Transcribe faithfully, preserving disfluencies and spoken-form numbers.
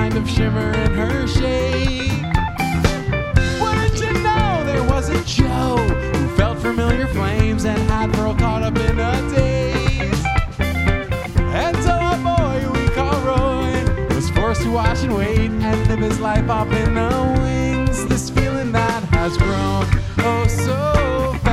kind of shimmer in her shake. Wouldn't you know there was a Joe who felt familiar flames and had Pearl caught up in a daze. And so a boy we call Roy was forced to watch and wait and live his life off in the wings. This feeling that has grown oh so fast.